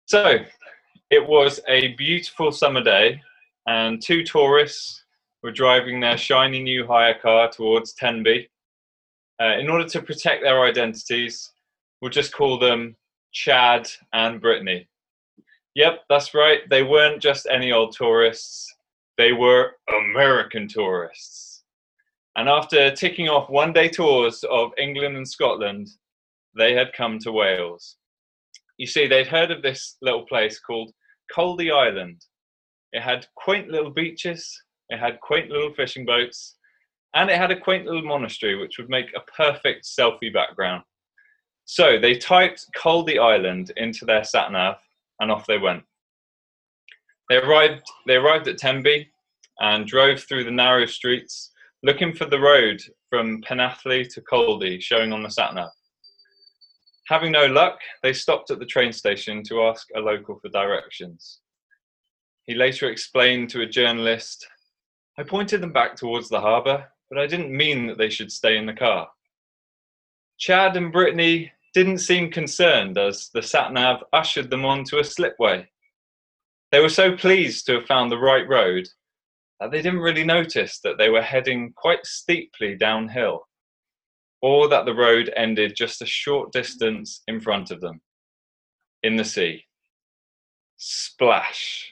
So it was a beautiful summer day, and two tourists were driving their shiny new hire car towards Tenby. In order to protect their identities, we'll just call them Chad and Brittany. Yep, that's right, they weren't just any old tourists, they were American tourists. And after ticking off one-day tours of England and Scotland, they had come to Wales. You see, they'd heard of this little place called Coldy Island. It had quaint little beaches, it had quaint little fishing boats, and it had a quaint little monastery which would make a perfect selfie background. So they typed Coldy Island into their sat-nav and off they went. They arrived at Tenby and drove through the narrow streets looking for the road from Penathley to Coldy showing on the sat-nav. Having no luck, they stopped at the train station to ask a local for directions. He later explained to a journalist, "I pointed them back towards the harbour, but I didn't mean that they should stay in the car." Chad and Brittany didn't seem concerned as the sat-nav ushered them onto a slipway. They were so pleased to have found the right road that they didn't really notice that they were heading quite steeply downhill, or that the road ended just a short distance in front of them, in the sea. Splash.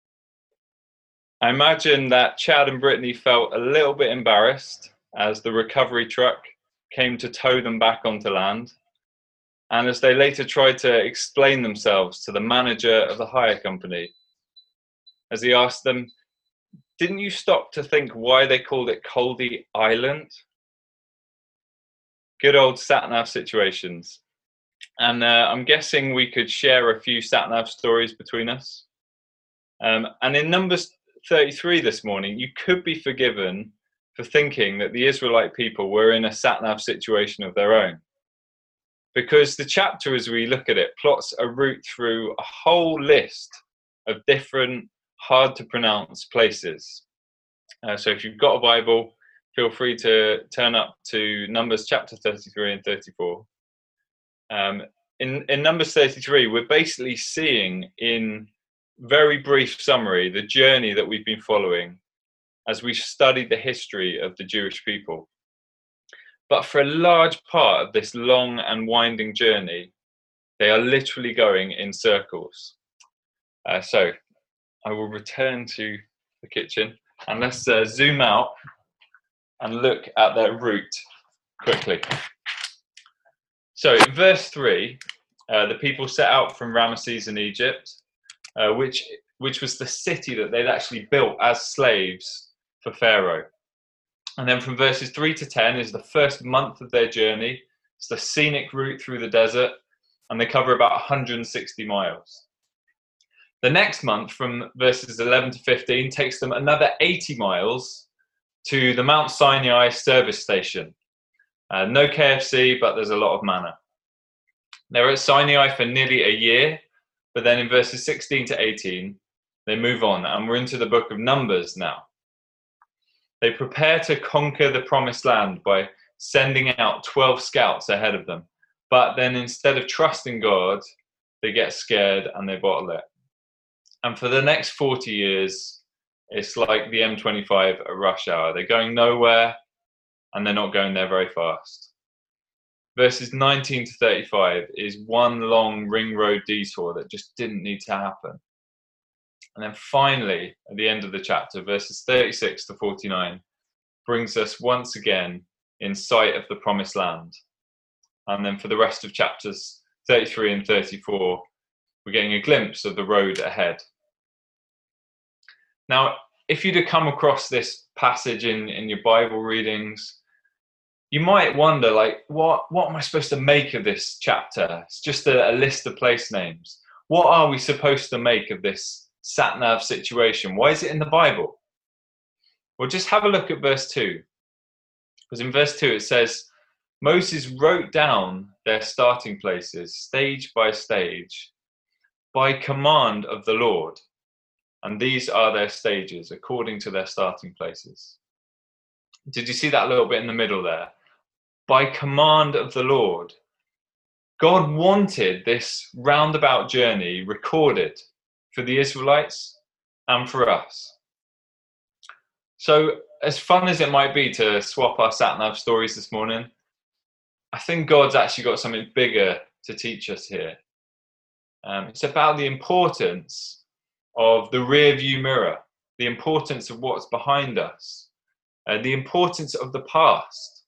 I imagine that Chad and Brittany felt a little bit embarrassed as the recovery truck came to tow them back onto land, and as they later tried to explain themselves to the manager of the hire company, as he asked them, "Didn't you stop to think why they called it Coldy Island?" Good old sat-nav situations. And I'm guessing we could share a few sat-nav stories between us. And in Numbers 33 this morning, you could be forgiven for thinking that the Israelite people were in a sat-nav situation of their own. Because the chapter, as we look at it, plots a route through a whole list of different, hard-to-pronounce places. So if you've got a Bible, feel free to turn up to Numbers chapter 33 and 34. In Numbers 33, we're basically seeing, in very brief summary, the journey that we've been following as we've studied the history of the Jewish people. But for a large part of this long and winding journey, they are literally going in circles. So I will return to the kitchen and let's zoom out and look at their route quickly. So in verse 3, the people set out from Ramesses in Egypt, which was the city that they'd actually built as slaves for Pharaoh. And then from verses 3 to 10 is the first month of their journey. It's the scenic route through the desert, and they cover about 160 miles. The next month, from verses 11 to 15, takes them another 80 miles to the Mount Sinai service station. No KFC, but there's a lot of manna. They're at Sinai for nearly a year, but then in verses 16 to 18, they move on, and we're into the book of Numbers now. They prepare to conquer the promised land by sending out 12 scouts ahead of them. But then instead of trusting God, they get scared and they bottle it. And for the next 40 years, it's like the M25 at rush hour. They're going nowhere and they're not going there very fast. Verses 19 to 35 is one long ring road detour that just didn't need to happen. And then finally, at the end of the chapter, verses 36 to 49, brings us once again in sight of the promised land. And then for the rest of chapters 33 and 34, we're getting a glimpse of the road ahead. Now, if you'd have come across this passage in your Bible readings, you might wonder, what am I supposed to make of this chapter? It's just a list of place names. What are we supposed to make of this sat-nav situation? Why is it in the Bible? Well, just have a look at verse 2. Because in verse 2 it says, Moses wrote down their starting places, stage by stage, by command of the Lord. And these are their stages, according to their starting places. Did you see that little bit in the middle there? By command of the Lord. God wanted this roundabout journey recorded for the Israelites and for us. So, as fun as it might be to swap our sat-nav stories this morning, I think God's actually got something bigger to teach us here. It's about the importance of the rear view mirror, the importance of what's behind us, the importance of the past.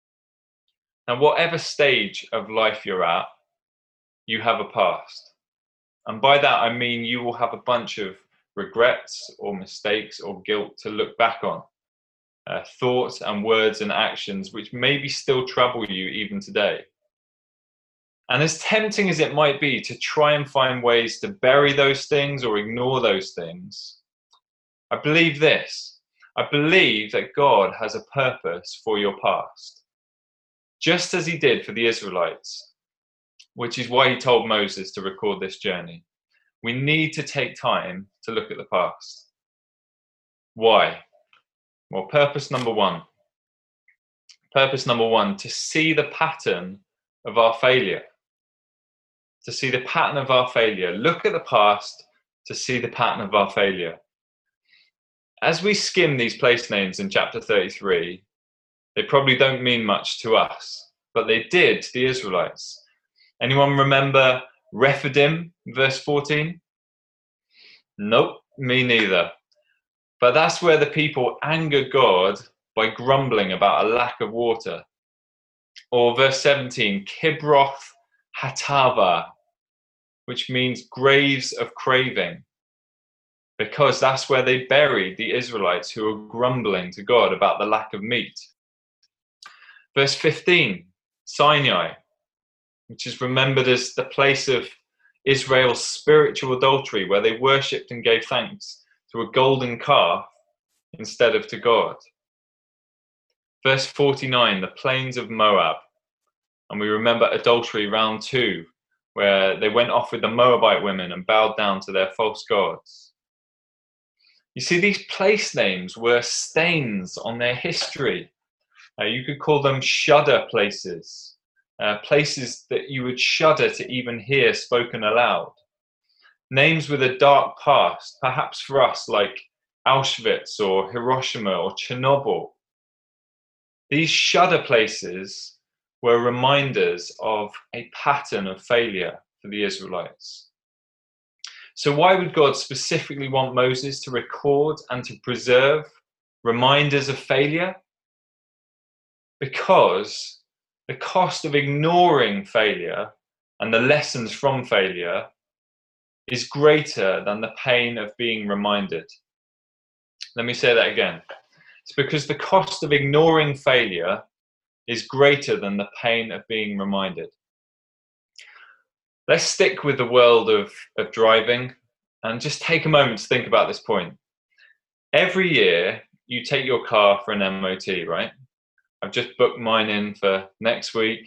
And whatever stage of life you're at, you have a past. And by that, I mean you will have a bunch of regrets or mistakes or guilt to look back on. Thoughts and words and actions which maybe still trouble you even today. And as tempting as it might be to try and find ways to bury those things or ignore those things, I believe this. I believe that God has a purpose for your past, just as he did for the Israelites, which is why he told Moses to record this journey. We need to take time to look at the past. Why? Well, purpose number one. Purpose number one, to see the pattern of our failure. To see the pattern of our failure. Look at the past to see the pattern of our failure. As we skim these place names in chapter 33, they probably don't mean much to us, but they did to the Israelites. Anyone remember Rephidim, verse 14? Nope, me neither. But that's where the people angered God by grumbling about a lack of water. Or verse 17, Kibroth Hatava, which means graves of craving, because that's where they buried the Israelites who were grumbling to God about the lack of meat. Verse 15, Sinai, which is remembered as the place of Israel's spiritual adultery, where they worshipped and gave thanks to a golden calf instead of to God. Verse 49, the plains of Moab. And we remember adultery round 2, where they went off with the Moabite women and bowed down to their false gods. You see, these place names were stains on their history. You could call them shudder places, places that you would shudder to even hear spoken aloud. Names with a dark past, perhaps for us like Auschwitz or Hiroshima or Chernobyl. These shudder places were reminders of a pattern of failure for the Israelites. So why would God specifically want Moses to record and to preserve reminders of failure? Because the cost of ignoring failure and the lessons from failure is greater than the pain of being reminded. Let me say that again. It's because the cost of ignoring failure is greater than the pain of being reminded. Let's stick with the world of driving and just take a moment to think about this point. Every year, you take your car for an MOT, right? I've just booked mine in for next week.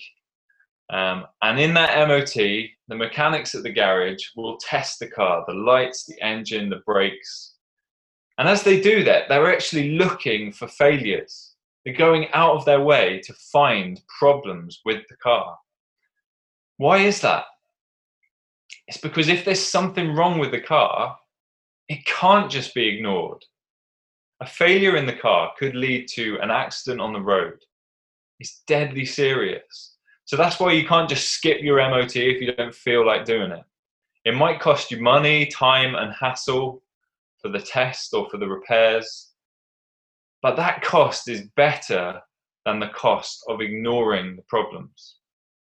And in that MOT, the mechanics at the garage will test the car, the lights, the engine, the brakes. And as they do that, they're actually looking for failures. They're going out of their way to find problems with the car. Why is that? It's because if there's something wrong with the car, it can't just be ignored. A failure in the car could lead to an accident on the road. It's deadly serious. So that's why you can't just skip your MOT if you don't feel like doing it. It might cost you money, time, and hassle for the test or for the repairs. But that cost is better than the cost of ignoring the problems.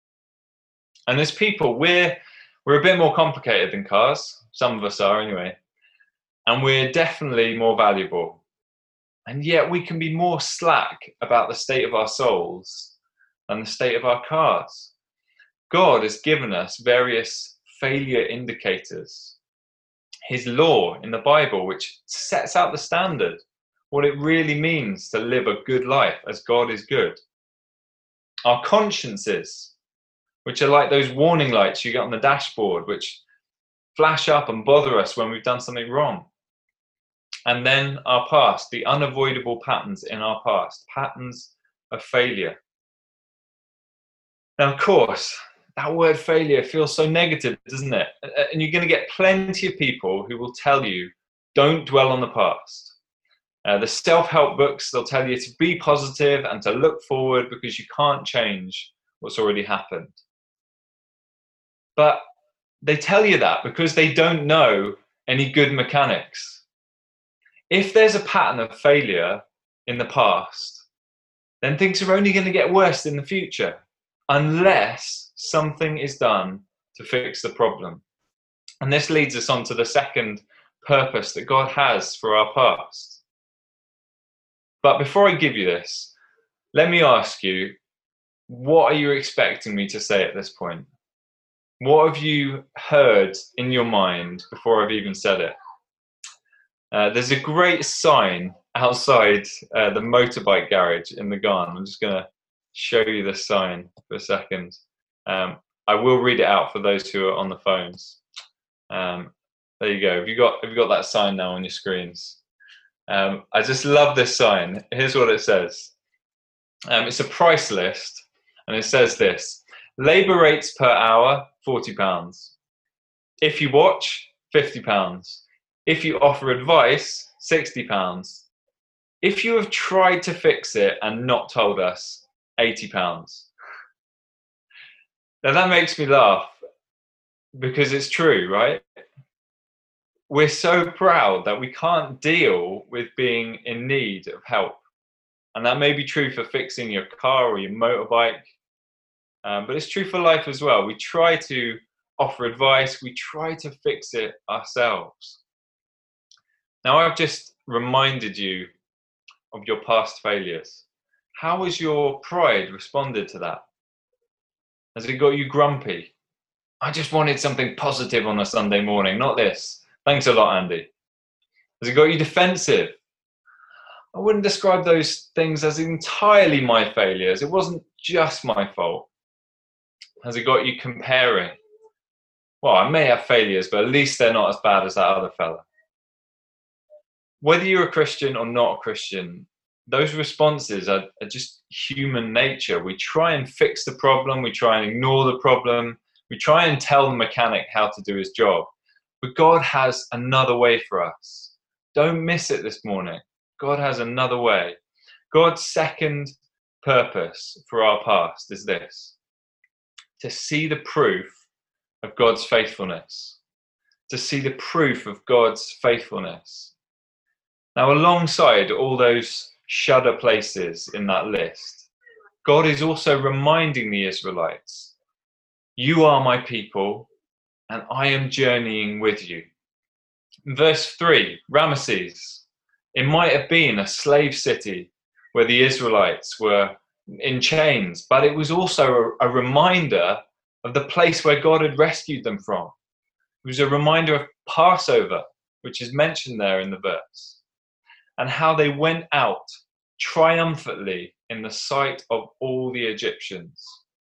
And as people, we're a bit more complicated than cars. Some of us are anyway. And we're definitely more valuable. And yet we can be more slack about the state of our souls than the state of our cars. God has given us various failure indicators. His law in the Bible, which sets out the standard, what it really means to live a good life as God is good. Our consciences, which are like those warning lights you get on the dashboard, which flash up and bother us when we've done something wrong. And then our past, the unavoidable patterns in our past, patterns of failure. Now, of course, That word failure feels so negative, doesn't it? And you're going to get plenty of people who will tell you, don't dwell on the past. The self-help books, they'll tell you to be positive and to look forward because you can't change what's already happened. But they tell you that because they don't know any good mechanics. If there's a pattern of failure in the past, then things are only going to get worse in the future unless something is done to fix the problem. And this leads us on to the second purpose that God has for our past. But before I give you this, let me ask you, what are you expecting me to say at this point? What have you heard in your mind before I've even said it? There's a great sign outside the motorbike garage in the Garn. I'm just going to show you the sign for a second. I will read it out for those who are on the phones. There you go. Have you got that sign now on your screens? I just love this sign. Here's what it says. It's a price list, and it says this: labour rates per hour, £40. If you watch, £50. If you offer advice, £60. If you have tried to fix it and not told us, £80. Now that makes me laugh because it's true, right? We're so proud that we can't deal with being in need of help. And that may be true for fixing your car or your motorbike, but it's true for life as well. We try to offer advice, we try to fix it ourselves. Now, I've just reminded you of your past failures. How has your pride responded to that? Has it got you grumpy? I just wanted something positive on a Sunday morning, not this. Thanks a lot, Andy. Has it got you defensive? I wouldn't describe those things as entirely my failures. It wasn't just my fault. Has it got you comparing? Well, I may have failures, but at least they're not as bad as that other fella. Whether you're a Christian or not a Christian, those responses are just human nature. We try and fix the problem. We try and ignore the problem. We try and tell the mechanic how to do his job. But God has another way for us. Don't miss it this morning. God has another way. God's second purpose for our past is this: to see the proof of God's faithfulness. To see the proof of God's faithfulness. Now, alongside all those shudder places in that list, God is also reminding the Israelites, you are my people, and I am journeying with you. Verse 3, Ramesses. It might have been a slave city where the Israelites were in chains, but it was also a reminder of the place where God had rescued them from. It was a reminder of Passover, which is mentioned there in the verse, and how they went out triumphantly in the sight of all the Egyptians.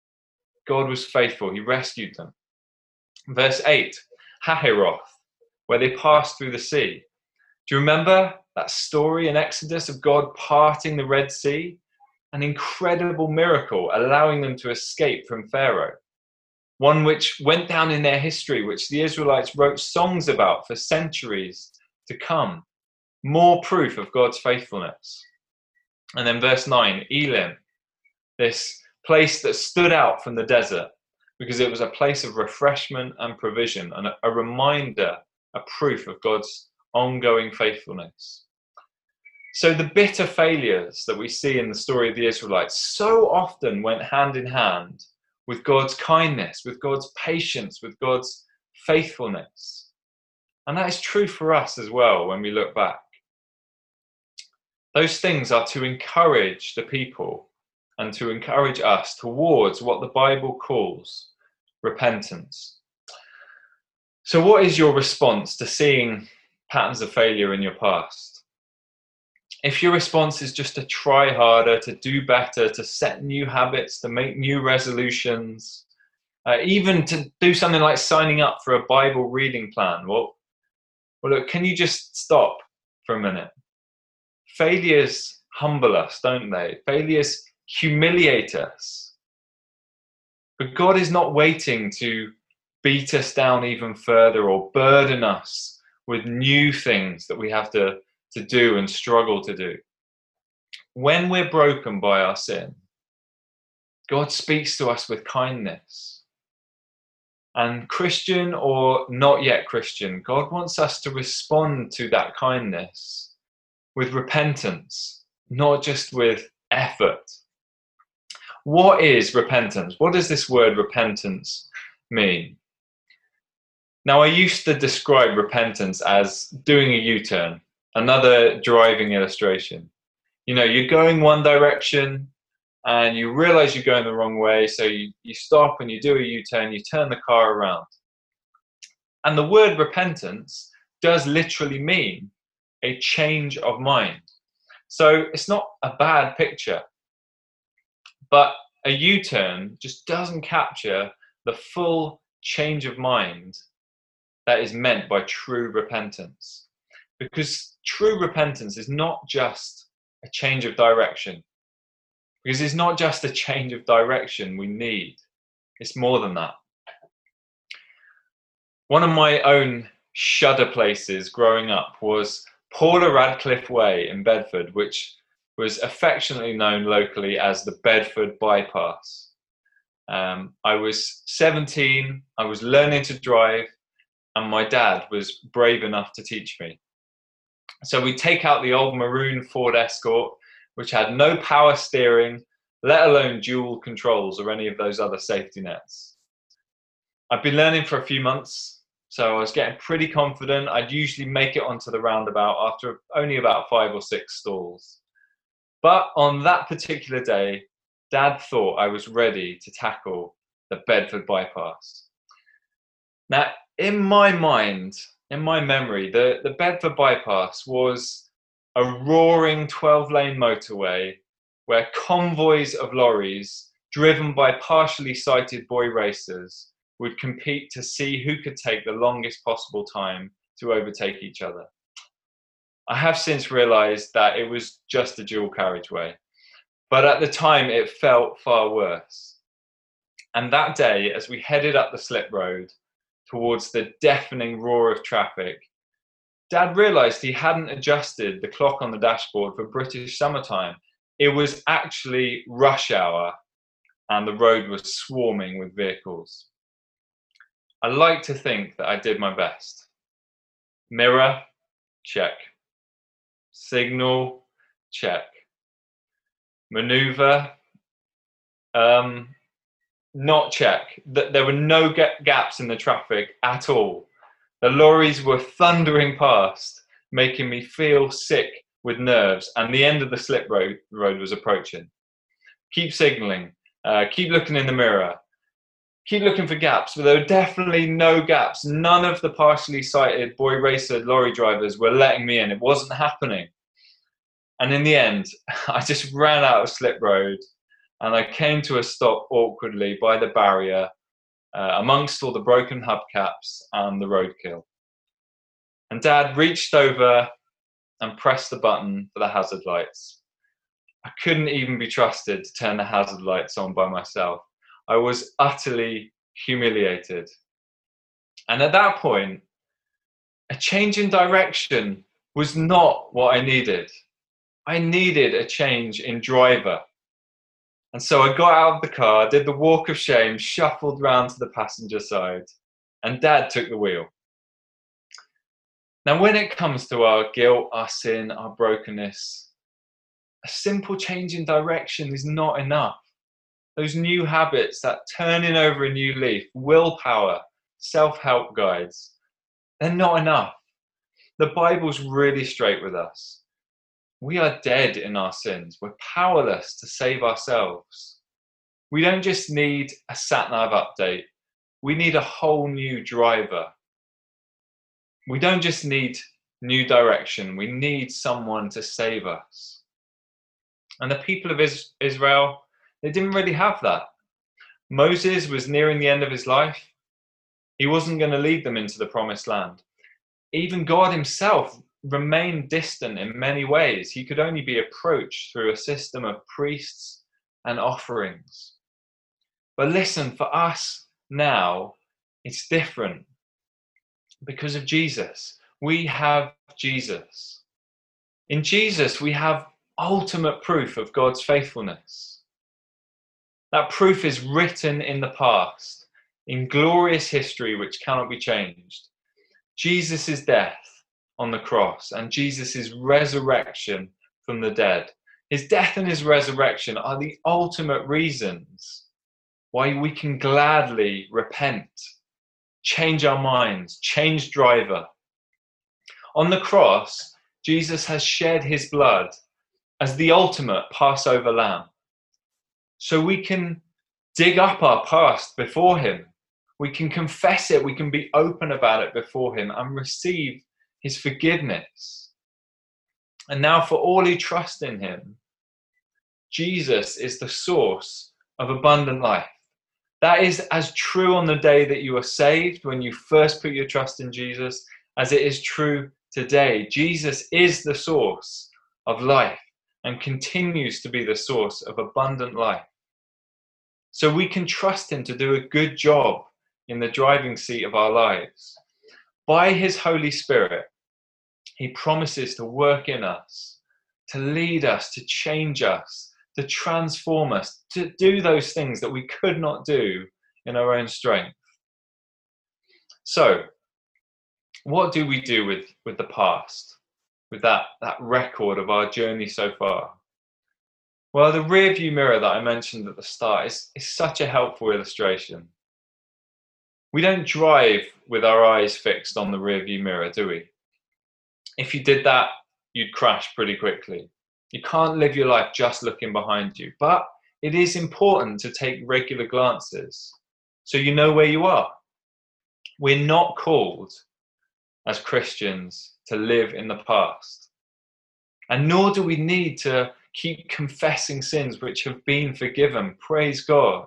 God was faithful. He rescued them. Verse 8, Hahiroth, where they passed through the sea. Do you remember that story in Exodus of God parting the Red Sea? An incredible miracle, allowing them to escape from Pharaoh. One which went down in their history, which the Israelites wrote songs about for centuries to come. More proof of God's faithfulness. And then verse 9, Elim, this place that stood out from the desert because it was a place of refreshment and provision, and a reminder, a proof of God's ongoing faithfulness. So the bitter failures that we see in the story of the Israelites so often went hand in hand with God's kindness, with God's patience, with God's faithfulness. And that is true for us as well when we look back. Those things are to encourage the people and to encourage us towards what the Bible calls repentance. So what is your response to seeing patterns of failure in your past? If your response is just to try harder, to do better, to set new habits, to make new resolutions, even to do something like signing up for a Bible reading plan, well, look, can you just stop for a minute? Failures humble us, don't they? Failures humiliate us But God is not waiting to beat us down even further or burden us with new things that we have to do and struggle to do. When we're broken by our sin, God speaks to us with kindness. And Christian or not yet Christian, God wants us to respond to that kindness with repentance, not just with effort. What is repentance? What does this word repentance mean? Now, I used to describe repentance as doing a U-turn, another driving illustration. You know, you're going one direction and you realize you're going the wrong way, so you stop and you do a U-turn, you turn the car around. And the word repentance does literally mean a change of mind. So it's not a bad picture, but a U-turn just doesn't capture the full change of mind that is meant by true repentance. Because true repentance is not just a change of direction. Because it's not just a change of direction we need. It's more than that. One of my own shudder places growing up was Paula Radcliffe Way in Bedford, which was affectionately known locally as the Bedford Bypass. I was 17, I was learning to drive, and my dad was brave enough to teach me. So we'd take out the old maroon Ford Escort, which had no power steering, let alone dual controls or any of those other safety nets. I'd been learning for a few months, so I was getting pretty confident. I'd usually make it onto the roundabout after only about 5 or 6 stalls. But on that particular day, Dad thought I was ready to tackle the Bedford Bypass. Now, in my mind, in my memory, the Bedford Bypass was a roaring 12-lane motorway where convoys of lorries driven by partially sighted boy racers would compete to see who could take the longest possible time to overtake each other. I have since realized that it was just a dual carriageway, but at the time it felt far worse. And that day, as we headed up the slip road towards the deafening roar of traffic, Dad realized he hadn't adjusted the clock on the dashboard for British summertime. It was actually rush hour and the road was swarming with vehicles. I like to think that I did my best. Mirror, check. Signal, check. Maneuver, not check. There were no gaps in the traffic at all. The lorries were thundering past, making me feel sick with nerves, and the end of the slip road was approaching. Keep signalling, keep looking in the mirror, keep looking for gaps, but there were definitely no gaps. None of the partially sighted boy racer lorry drivers were letting me in. It wasn't happening. And in the end, I just ran out of slip road and I came to a stop awkwardly by the barrier amongst all the broken hubcaps and the roadkill. And Dad reached over and pressed the button for the hazard lights. I couldn't even be trusted to turn the hazard lights on by myself. I was utterly humiliated. And at that point, a change in direction was not what I needed. I needed a change in driver. And so I got out of the car, did the walk of shame, shuffled round to the passenger side, and Dad took the wheel. Now, when it comes to our guilt, our sin, our brokenness, a simple change in direction is not enough. Those new habits, that turning over a new leaf, willpower, self-help guides, they're not enough. The Bible's really straight with us. We are dead in our sins. We're powerless to save ourselves. We don't just need a sat-nav update. We need a whole new driver. We don't just need new direction. We need someone to save us. And the people of Israel, they didn't really have that. Moses was nearing the end of his life. He wasn't going to lead them into the promised land. Even God himself remained distant in many ways. He could only be approached through a system of priests and offerings. But listen, for us now, it's different. Because of Jesus, we have Jesus. In Jesus, we have ultimate proof of God's faithfulness. That proof is written in the past, in glorious history which cannot be changed. Jesus' death on the cross and Jesus' resurrection from the dead. His death and his resurrection are the ultimate reasons why we can gladly repent, change our minds, change driver. On the cross, Jesus has shed his blood as the ultimate Passover lamb. So we can dig up our past before him. We can confess it. We can be open about it before him and receive his forgiveness. And now for all who trust in him, Jesus is the source of abundant life. That is as true on the day that you are saved, when you first put your trust in Jesus, as it is true today. Jesus is the source of life and continues to be the source of abundant life. So we can trust him to do a good job in the driving seat of our lives. By his Holy Spirit, he promises to work in us, to lead us, to change us, to transform us, to do those things that we could not do in our own strength. So, what do we do with the past, with that record of our journey so far? Well, the rear view mirror that I mentioned at the start is such a helpful illustration. We don't drive with our eyes fixed on the rear view mirror, do we? If you did that, you'd crash pretty quickly. You can't live your life just looking behind you, but it is important to take regular glances so you know where you are. We're not called as Christians to live in the past, and nor do we need to keep confessing sins which have been forgiven. Praise God.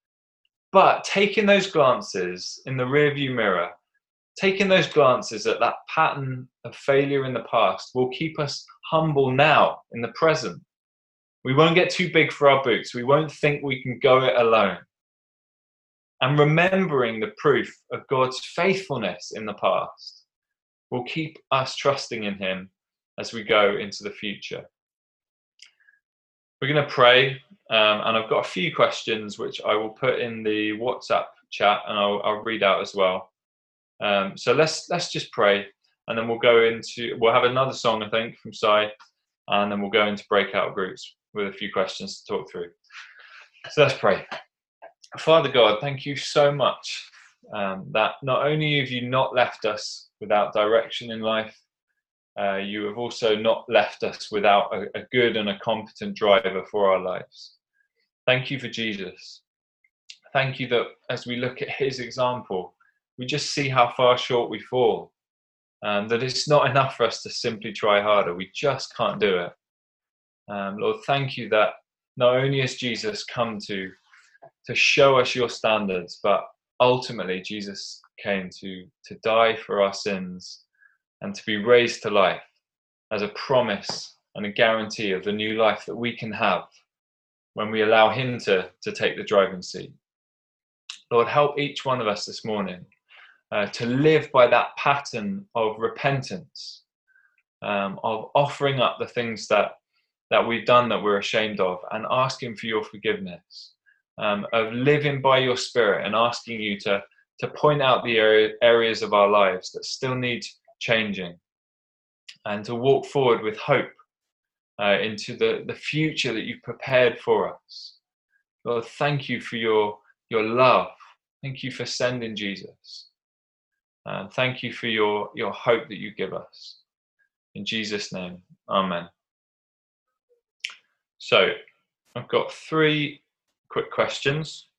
But taking those glances in the rearview mirror, taking those glances at that pattern of failure in the past will keep us humble now in the present. We won't get too big for our boots. We won't think we can go it alone. And remembering the proof of God's faithfulness in the past will keep us trusting in him as we go into the future. We're going to pray, and I've got a few questions which I will put in the WhatsApp chat, and I'll read out as well. So let's just pray, and then we'll have another song, I think, from Si, and then we'll go into breakout groups with a few questions to talk through. So let's pray. Father God, thank you so much that not only have you not left us without direction in life, you have also not left us without a good and a competent driver for our lives. Thank you for Jesus. Thank you that as we look at his example, we just see how far short we fall. That it's not enough for us to simply try harder. We just can't do it. Lord, thank you that not only has Jesus come to show us your standards, but ultimately Jesus came to die for our sins and to be raised to life as a promise and a guarantee of the new life that we can have when we allow him to take the driving seat. Lord, help each one of us this morning to live by that pattern of repentance, of offering up the things that we've done that we're ashamed of and asking for your forgiveness, of living by your Spirit and asking you to point out the areas of our lives that still need changing, and to walk forward with hope into the future that you've prepared for us. Lord, thank you for your love. Thank you for sending Jesus. And thank you for your hope that you give us. In Jesus' name, amen. So I've got 3 quick questions,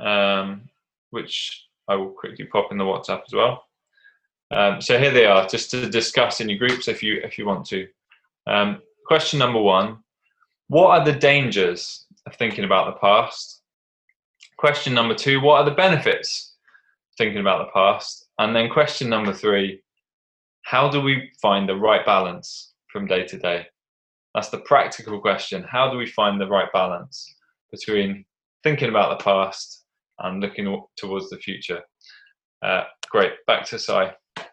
which I will quickly pop in the WhatsApp as well. So here they are, just to discuss in your groups if you want to. Question number 1, what are the dangers of thinking about the past? Question number 2, what are the benefits of thinking about the past? And then question number 3, how do we find the right balance from day to day? That's the practical question. How do we find the right balance between thinking about the past and looking towards the future. Great. Back to Si.